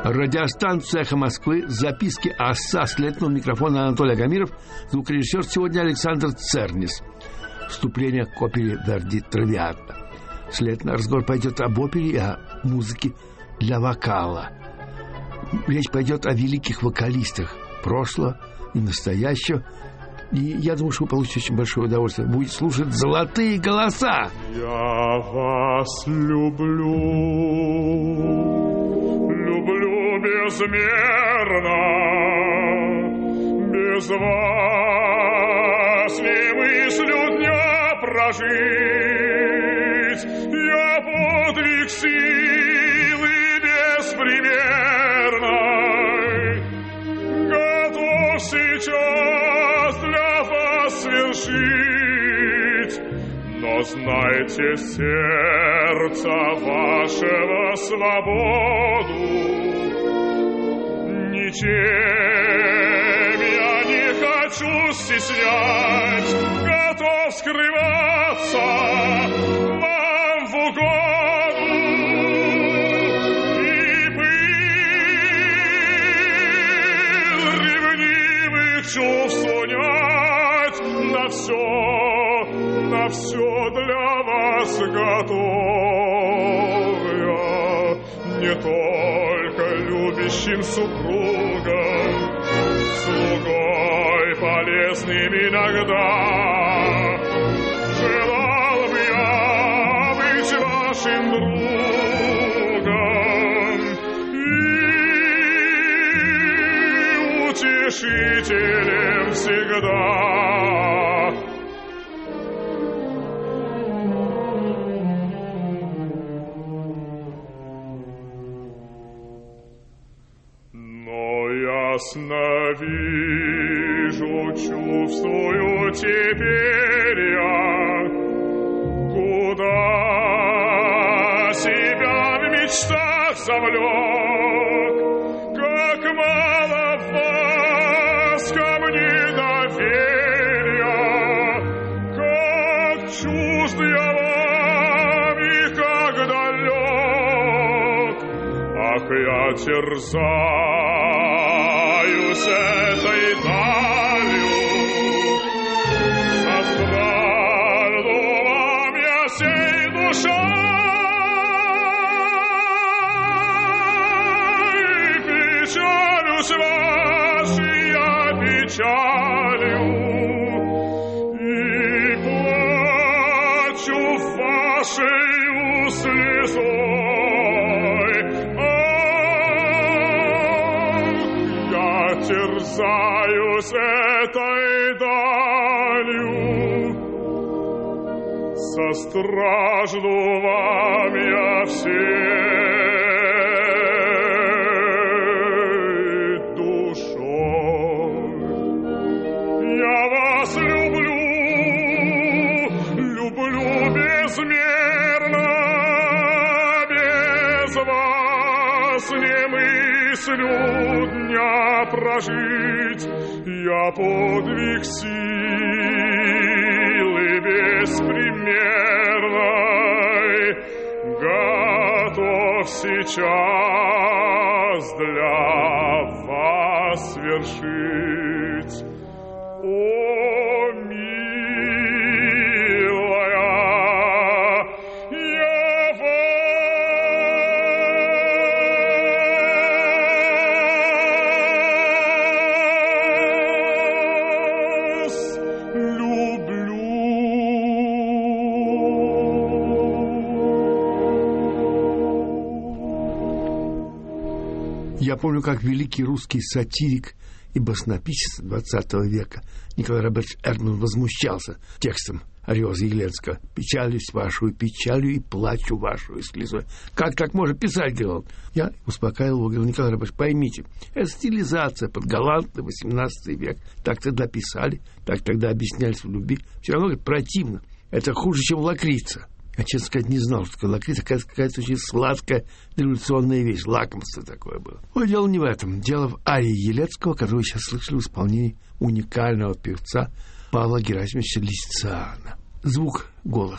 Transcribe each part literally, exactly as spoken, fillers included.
Радиостанция «Эхо Москвы», записки ОСА, следственного микрофона Анатолий Агамиров, звукорежиссер сегодня Александр Цернис. Вступление к опере Верди «Травиата». Следовательно, разговор пойдет об опере и о музыке для вокала. Речь пойдет о великих вокалистах прошлого и настоящего. И я думаю, что вы получите очень большое удовольствие. Будете слушать золотые голоса. Я вас люблю, люблю безмерно, без вас не мыслю дня прожить. Я подвиг силы беспримерной готов сейчас для вас свершить. Но знайте, сердца вашего свободу ничем я не хочу стеснять, готов скрываться вам в угоду и пыл ревнивых чувств унять. На все, на все для вас готов я, не только любящим супругом, слугой полезным иногда. Желал бы я быть вашим другом и утешителем всегда. Ясно вижу, чувствую теперь я, куда себя в мечтах завлек, как мало в вас ко мне доверия, как чужд я вам и как далек. Ах, я терзаюсь этой далью, состраду вам я всей душой, печалюсь вашей я печалью, и плачу вашей слезой. Терзаюсь этой далью, состражду вам я всей душой. Я вас люблю, люблю безмерно, без вас не мыслю дня прожить. Я подвиг силы беспримерной готов сейчас для вас свершить. О, милая, я Я помню, как великий русский сатирик и баснописец двадцатого века Николай Робертович Эрдман возмущался текстом Ариоза Елецкого: «Печалюсь вашу печалью и плачу вашу слезой». Как так можно писать, говорил? Я успокаивал его, говорил: Николай Робертович, поймите, это стилизация под галантный восемнадцатый век. Так тогда писали, так тогда объяснялись в любви. Все равно, говорит, противно. Это хуже, чем лакрица. Я, честно сказать, не знал, что такое лакрица. Какая-то, какая-то очень сладкая революционная вещь. Лакомство такое было. Но дело не в этом. Дело в арии Елецкого, которую сейчас слышали в исполнении уникального певца Павла Герасимовича Лисициана. Звук голоса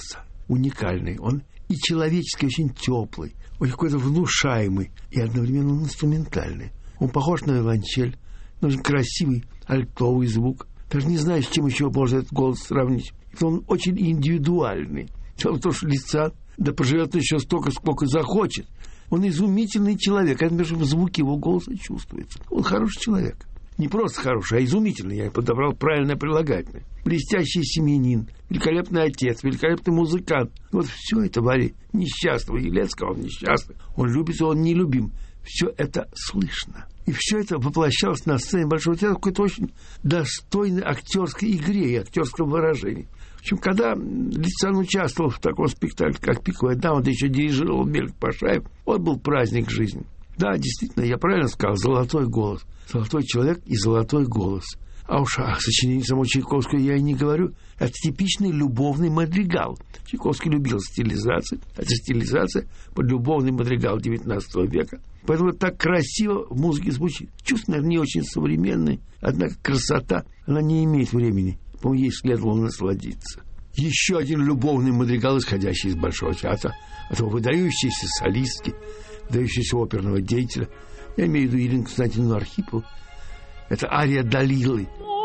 уникальный. Он и человеческий, очень теплый, очень какой-то внушаемый и одновременно инструментальный. Он похож на виолончель, но очень красивый альтовый звук. Даже не знаю, с чем еще можно этот голос сравнить. Он очень индивидуальный. Дело в том, что лица, да проживет еще столько, сколько захочет. Он изумительный человек. Это, между в звуке его голоса чувствуется. Он хороший человек. Не просто хороший, а изумительный. Я подобрал правильное прилагательное. Блестящий семьянин, великолепный отец, великолепный музыкант. Вот все это Варя несчастного Елецкого, он несчастный. Он любит, он нелюбим. Все это слышно. И все это воплощалось на сцене Большого театра в какой-то очень достойной актерской игре и актерском выражении. В общем, когда Лисицын участвовал в таком спектакле, как «Пиковая дама», да еще дирижировал Мельник Пашаев, вот был праздник жизни. Да, действительно, я правильно сказал, золотой голос. Золотой человек и золотой голос. А уж о сочинении самого Чайковского я и не говорю. Это типичный любовный мадригал. Чайковский любил стилизацию. Это стилизация под любовный мадригал девятнадцатого века. Поэтому так красиво в музыке звучит. Чувственно, не очень современный. Однако красота, она не имеет времени. По-моему, ей следовало насладиться. Еще один любовный мадригал, исходящий из Большого театра. Этого выдающейся солистки, выдающейся оперного деятеля. Я имею в виду Ирину Константиновну Архипову. Это ария Далилы.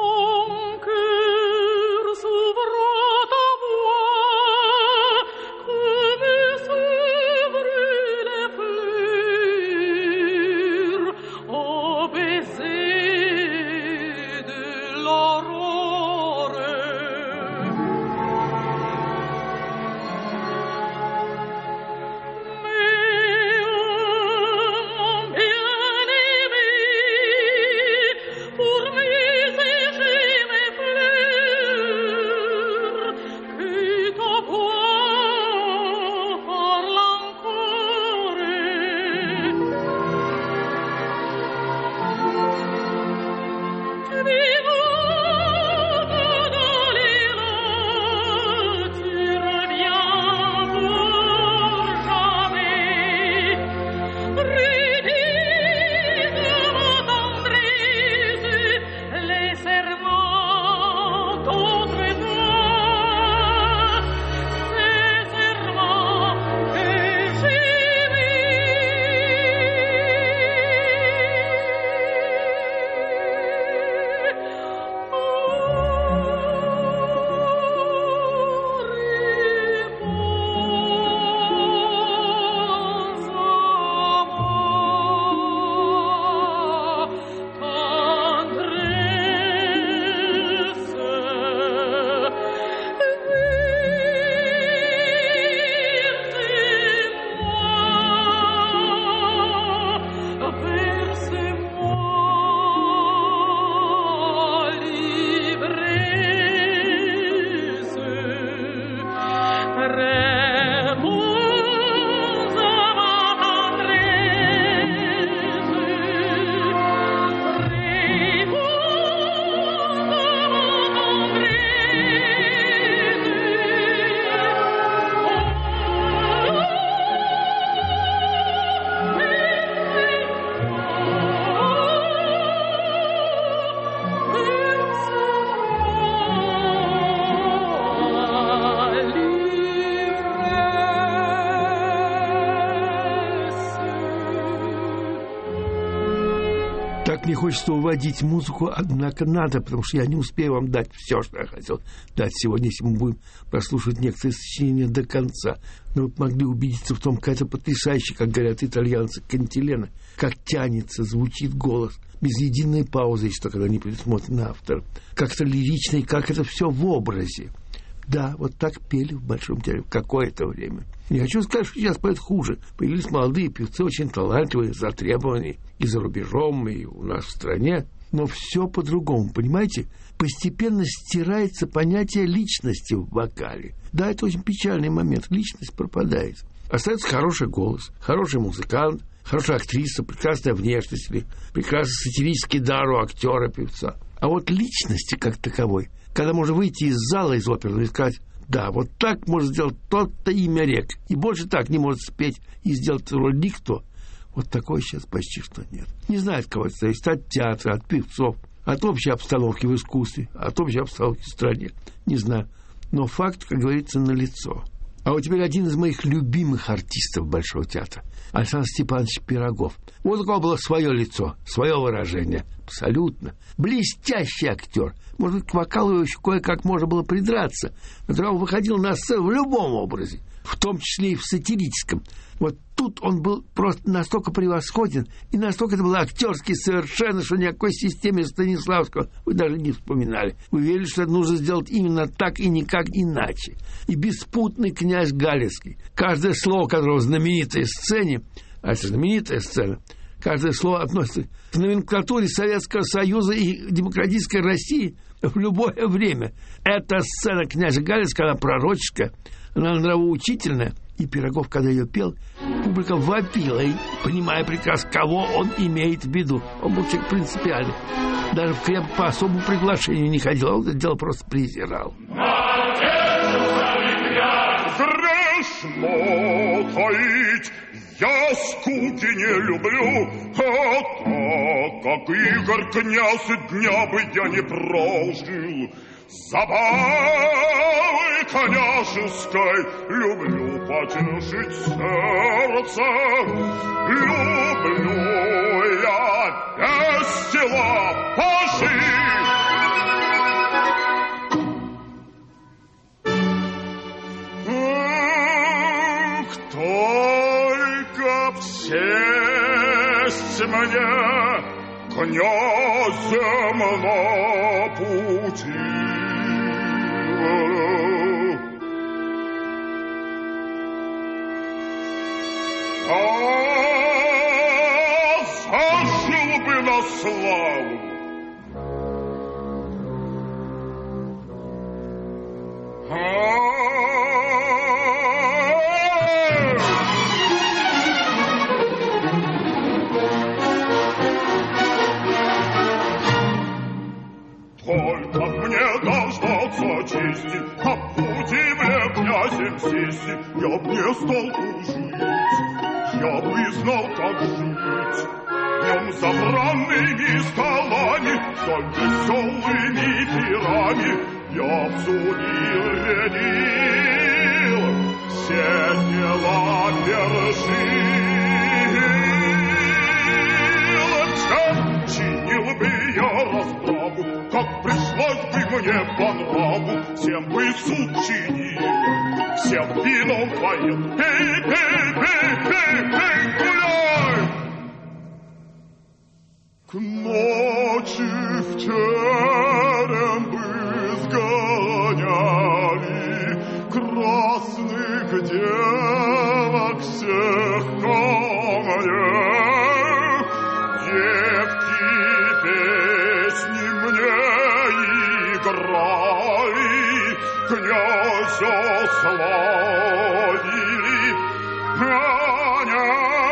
Так не хочется уводить музыку, однако надо, потому что я не успею вам дать все, что я хотел дать сегодня, если мы будем прослушивать некоторые сочинения до конца. Но вы могли убедиться в том, как это потрясающе, как говорят итальянцы, кантилена, как тянется, звучит голос, без единой паузы, если только она не предусмотрена автором. Как это лирично и как это все в образе. Да, вот так пели в Большом театре в какое-то время. Не хочу сказать, что сейчас поют хуже. Появились молодые певцы, очень талантливые, затребованные и за рубежом, и у нас в стране. Но все по-другому, понимаете? Постепенно стирается понятие личности в вокале. Да, это очень печальный момент. Личность пропадает. Остается хороший голос, хороший музыкант, хорошая актриса, прекрасная внешность, прекрасный сатирический дар у актера-певца. А вот личности как таковой, когда можно выйти из зала из оперы и сказать: да, вот так может сделать тот-то имя рек, и больше так не может спеть и сделать роль никто. Вот такой сейчас почти что нет. Не знаю, от кого это зависит, от театра, от певцов, от общей обстановки в искусстве, от общей обстановки в стране. Не знаю. Но факт, как говорится, налицо. А вот теперь один из моих любимых артистов Большого театра, Александр Степанович Пирогов. Вот у него было свое лицо, свое выражение. Абсолютно. Блестящий актер. Может быть, к вокалу еще кое-как можно было придраться. Но он выходил на сцену в любом образе, в том числе и в сатирическом. Вот тут он был просто настолько превосходен, и настолько это было актерски совершенно, что ни о какой системе Станиславского вы даже не вспоминали. Вы верили, что это нужно сделать именно так и никак иначе. И беспутный князь Галицкий, каждое слово которого в знаменитой сцене, а это знаменитая сцена, каждое слово относится к номенклатуре Советского Союза и демократической России в любое время. Эта сцена князя Галицкого, она пророческая, она нравоучительная. И Пирогов, когда ее пел, публика вопила, и, понимая прекрасно, кого он имеет в виду. Он был человек принципиальный. Даже в Кремль по особому приглашению не ходил, он это дело просто презирал. Грешно таить, я скуки не люблю, а так как Игорь князь дня бы я не прожил. Забавы княжеской люблю потешить сердце, люблю я весело пожить. Эх, только б сесть мне князем на пути. А зажил бы на славу. Только мне дождаться чести, а пути мне князем сесть, я б не стал жить, я бы знал, как жить. Днем забранными столами, столь веселыми пирами, я б судил, рядил, все дела вершил. Чем чинил бы я расправу, как пришлось бы мне по нраву, всем бы суд чинил, всем вином поил. Пей, пей, пей, пей, пей, гуляй! К ночи в терем бы сгоняли красных девок всех ко мне. Девки песни мне играли, князя славили, гоняли.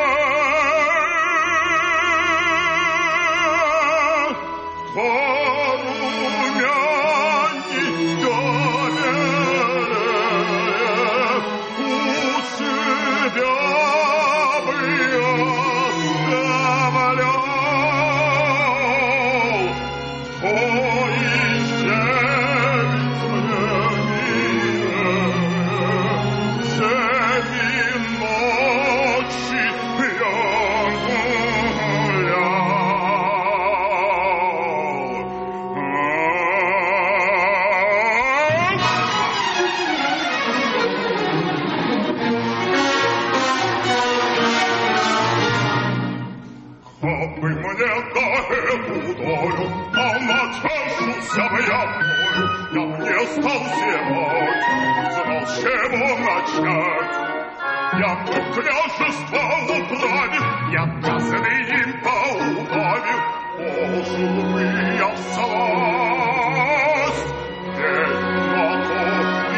Я бы княжество управил, я казны им поубавил, пожил бы я в сласть, ведь на то и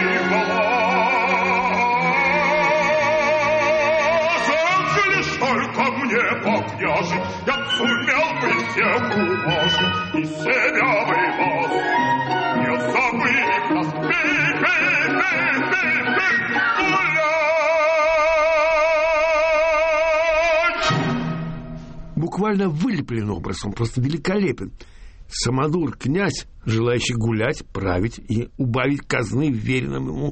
власть. Лишь только мне покняжить, я сумел бы всех уважить и себя бы вас не забыли нас. Пей, пей, пей, пей, пей, гуляй! Буквально вылеплен образ, он просто великолепен. Самодур князь, желающий гулять, править и убавить казны вверенным ему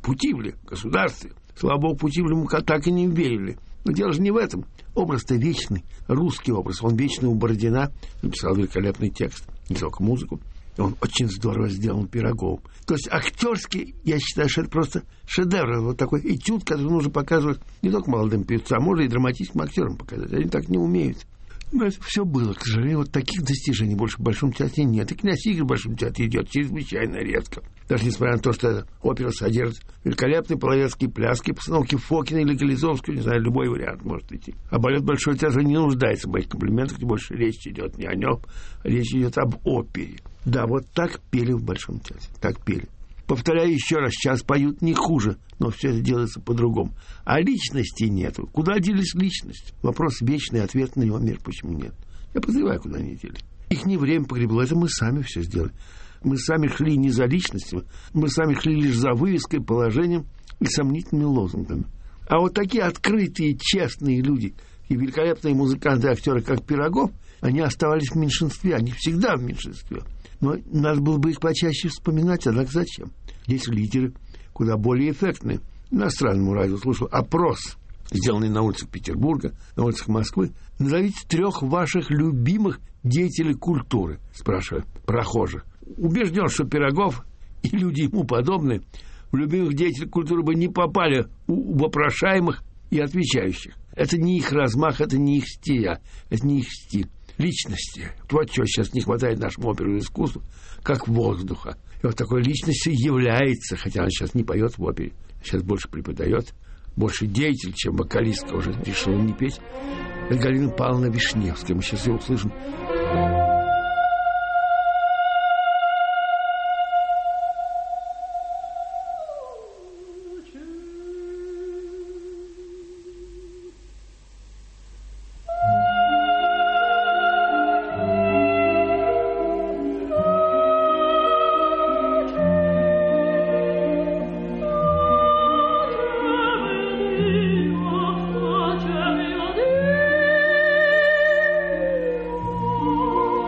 Путивле, государстве. Слава богу, Путивлему так и не верили. Но дело же не в этом. Образ-то вечный, русский образ. Он вечный у Бородина. Написал великолепный текст, не только музыку. Он очень здорово сделан Пироговым. То есть актерский, я считаю, что это просто шедевр. Вот такой этюд, который нужно показывать не только молодым певцам, а можно и драматическим актерам показать. Они так не умеют. Но это все было, к сожалению. Вот таких достижений больше в Большом театре нет. И «Князь Игорь» в Большом театре идет чрезвычайно редко. Даже несмотря на то, что опера содержит великолепные половецкие пляски, постановки Фокина или Гализовского, не знаю, любой вариант может идти. А балет Большой театр не нуждается в моих комплиментах, тем больше речь идет не о нем, а речь идет об опере. Да, вот так пели в Большом театре, так пели. Повторяю еще раз, сейчас поют не хуже, но все это делается по-другому. А личности нету. Куда делись личности? Вопрос вечный, ответ на него мир, почему нет. Я подозреваю, куда они делись. Их не время погребло, это мы сами все сделали. Мы сами шли не за личностью, мы сами шли лишь за вывеской, положением и сомнительными лозунгами. А вот такие открытые, честные люди и великолепные музыканты, актеры, как Пирогов, они оставались в меньшинстве, они всегда в меньшинстве. Но надо было бы их почаще вспоминать, однако зачем? Есть лидеры, куда более эффектные. Иностранному радио слушал опрос, сделанный на улицах Петербурга, на улицах Москвы. Назовите трех ваших любимых деятелей культуры, спрашиваю прохожих. Убежден, что Пирогов и люди ему подобные в любимых деятелей культуры бы не попали у вопрошаемых и отвечающих. Это не их размах, это не их стиля, это не их стиль. Личности. Вот чего сейчас не хватает нашему оперному искусству, как воздуха. И вот такой личностью является, хотя она сейчас не поет в опере, сейчас больше преподает, больше деятель, чем вокалистка, уже решила не петь. Это Галина Павловна Вишневская. Мы сейчас ее услышим. Oh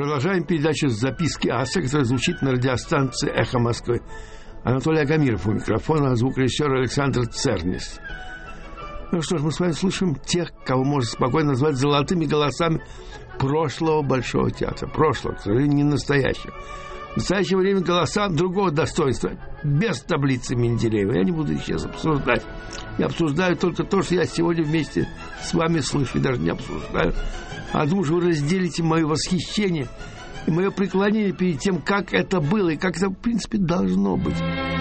Продолжаем передачу «Записки аса», которая звучит на радиостанции «Эхо Москвы». Анатолий Агамиров у микрофона, а звукорежиссер Александр Цернис. Ну что ж, мы с вами слушаем тех, кого можно спокойно назвать золотыми голосами прошлого Большого театра. Прошлого, к сожалению, не настоящего. В настоящее время голоса другого достоинства, без таблицы Менделеева. Я не буду их сейчас обсуждать. Я обсуждаю только то, что я сегодня вместе с вами слышу. И даже не обсуждаю. А думаю, что вы разделите мое восхищение и мое преклонение перед тем, как это было и как это, в принципе, должно быть.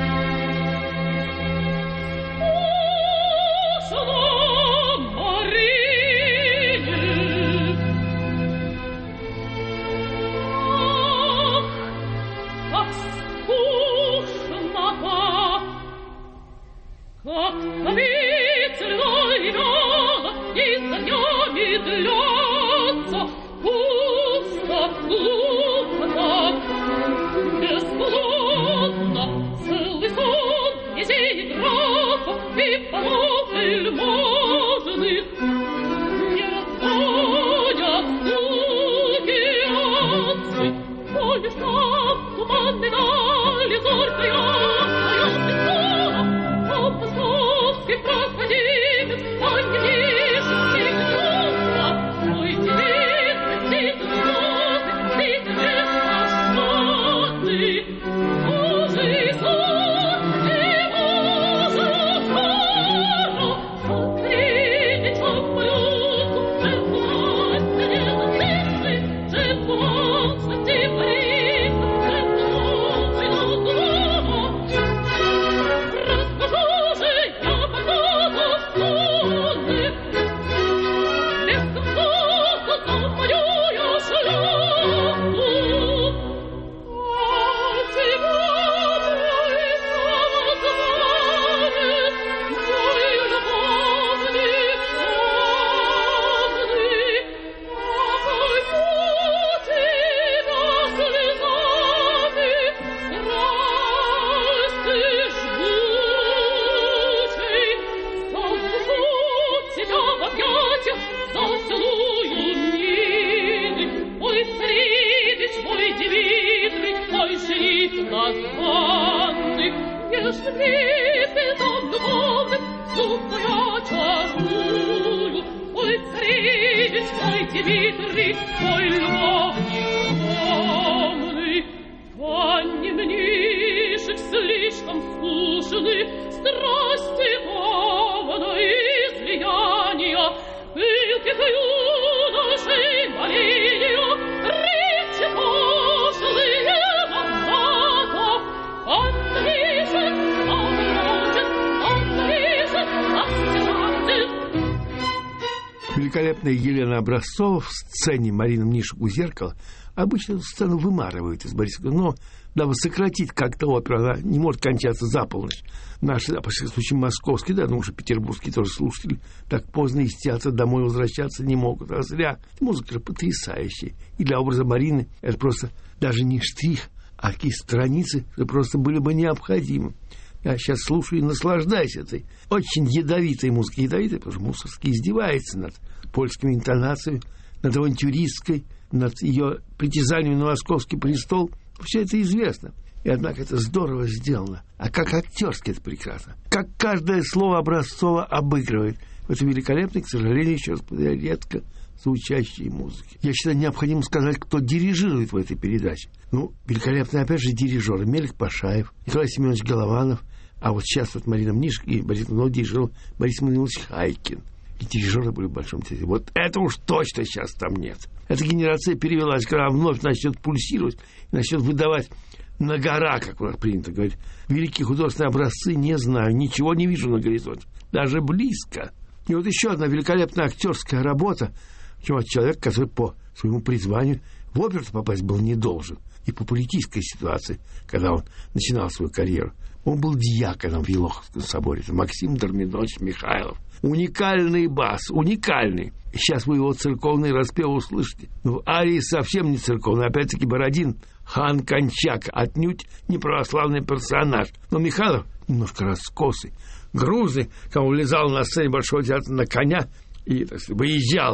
Великолепная Елена Образцова в сцене Марина Мнишек у зеркала обычно эту сцену вымарывает из Борисова, но дабы сократить как-то оперу, она не может кончаться за полночь. Наши, по всяком случае, московские, да, ну уже петербургские тоже слушатели, так поздно из театра домой возвращаться не могут. А зря. Музыка потрясающая. И для образа Марины это просто даже не штрих, а какие страницы просто были бы необходимы. Я сейчас слушаю и наслаждаюсь этой очень ядовитой музыкой. Ядовитой, потому что Мусоргский издевается над польскими интонациями, над авантюристской, над ее притязанием на московский престол. Все это известно. И однако это здорово сделано. А как актерски это прекрасно. Как каждое слово Образцова обыгрывает в этой великолепной, к сожалению, еще раз повторяю, редко звучащей музыки. Я считаю, необходимо сказать, кто дирижирует в этой передаче. Ну, великолепный, опять же, дирижеры. Мелик Пашаев, Николай Семенович Голованов, а вот сейчас вот Марина Мнишек и Борис Иванович дирижировал Борис Иванович Хайкин. И дирижеры были в Большом театре. Вот это уж точно сейчас там нет. Эта генерация перевелась, когда вновь начнет пульсировать, начнет выдавать на гора, как у нас принято говорить. Великие художественные образцы не знаю, ничего не вижу на горизонте. Даже близко. И вот еще одна великолепная актерская работа. Причем человек, который по своему призванию в оперу попасть был не должен. И по политической ситуации, когда он начинал свою карьеру. Он был диаконом в Елоховском соборе. Это Максим Дорминович Михайлов. Уникальный бас, уникальный. Сейчас вы его церковный распев услышите. Ну, арии совсем не церковный. Опять-таки Бородин, хан Кончак, отнюдь не православный персонаж. Но Михайлов немножко раскосый, грузный, когда он влезал на сцене Большого театра на коня и, так сказать, выезжал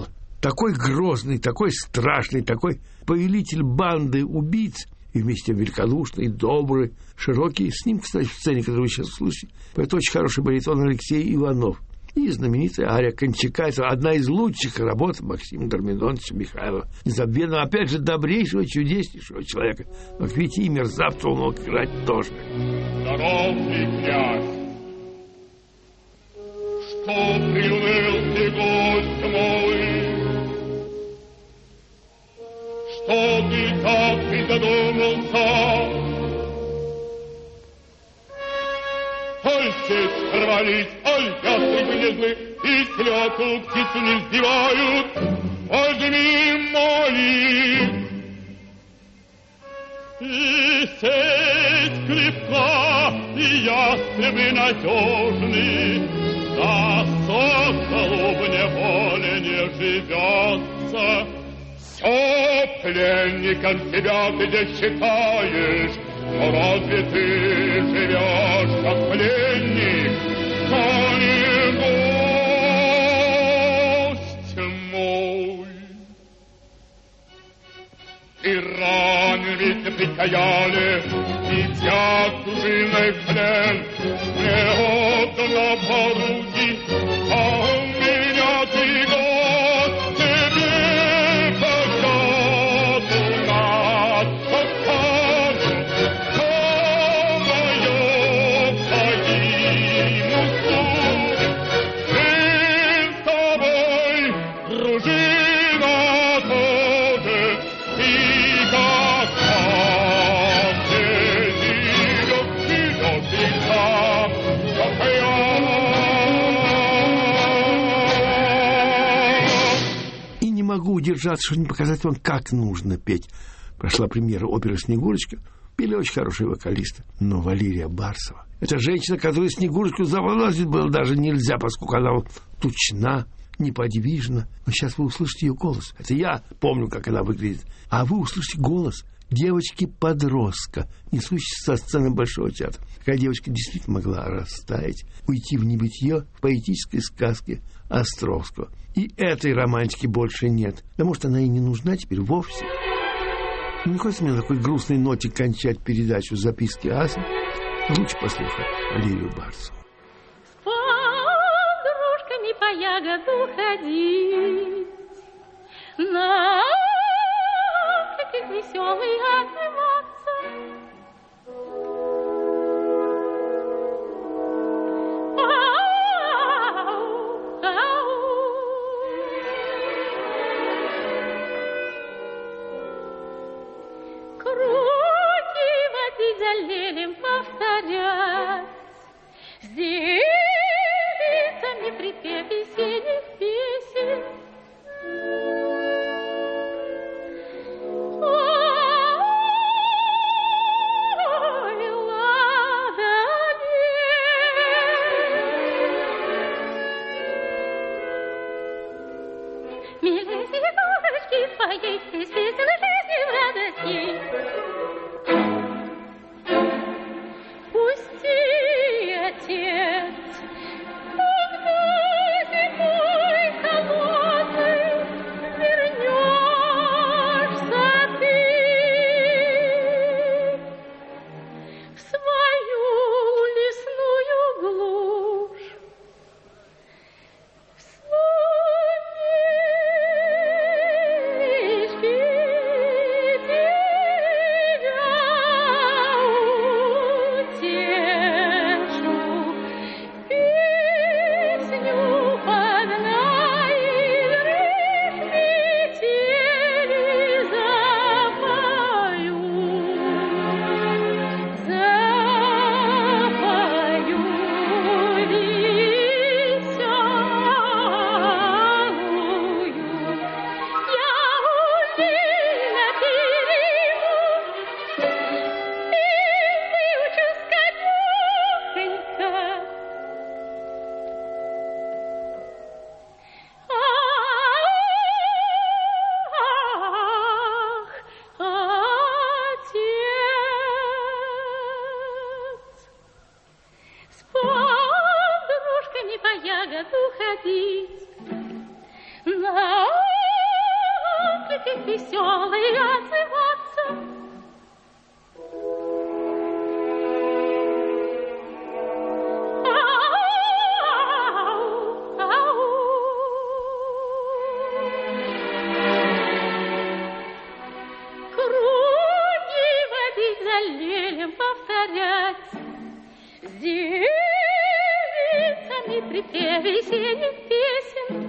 такой грозный, такой страшный, такой повелитель банды убийц, и вместе великодушный, добрый, широкий. С ним, кстати, в сцене, которую вы сейчас слышите, поет очень хороший баритон Алексей Иванов. И знаменитая ария Кончака. Это одна из лучших работ Максима Дормидоновича Михайлова. Незабвенного, опять же, добрейшего, чудеснейшего человека. Но, видите, и мерзавца он мог играть тоже. Здоровый князь, что приуныл ты, гость мой, что ты так призадумался? Аль сеть порвались, аль ястребы не злы, и слету птицу не сбивают, возьми моли. И сеть крепка, и ястребы надежны, да соколу в неволе не живется. Все пленником себя ты здесь считаешь, но разве ты живешь как пленник, а не гость мой? И ранен ведь при Каяле, и взят дружиной в плен, мне отдано по руки, а у меня ты гость, тебе пощаду нас покажет. Могу удержаться, чтобы не показать вам, как нужно петь. Прошла премьера оперы «Снегурочка». Пели очень хорошие вокалисты. Но Валерия Барсова — это женщина, которую Снегурочку заволосить было даже нельзя, поскольку она тучна, неподвижна. Но сейчас вы услышите ее голос. Это я помню, как она выглядит. А вы услышите голос девочки-подростка, несущейся со сцены Большого театра. Такая девочка действительно могла растаять, уйти в небытие в поэтической сказке Островского. И этой романтики больше нет. Да, может, она и не нужна теперь вовсе. Не хочется мне на такой грустной ноте кончать передачу «Записки аса». Лучше послушать Валерию Барсову. С подружками по ягоду ходить, на каких веселый отниматься. Залелем повторять с девицами припев весенних песен. Ой, ладони, милые Снегурочки твоей, из веселой жизни в радости. Отец, когда зимой холодной вернешься ты в свою лесную глушь, вспомнишь ягоду ходить, на девки веселые отзываться. Припев весенних песен.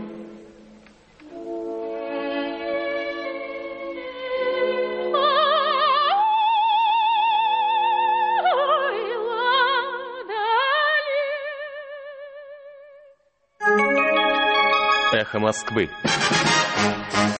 Ой, ладали. Эхо Москвы.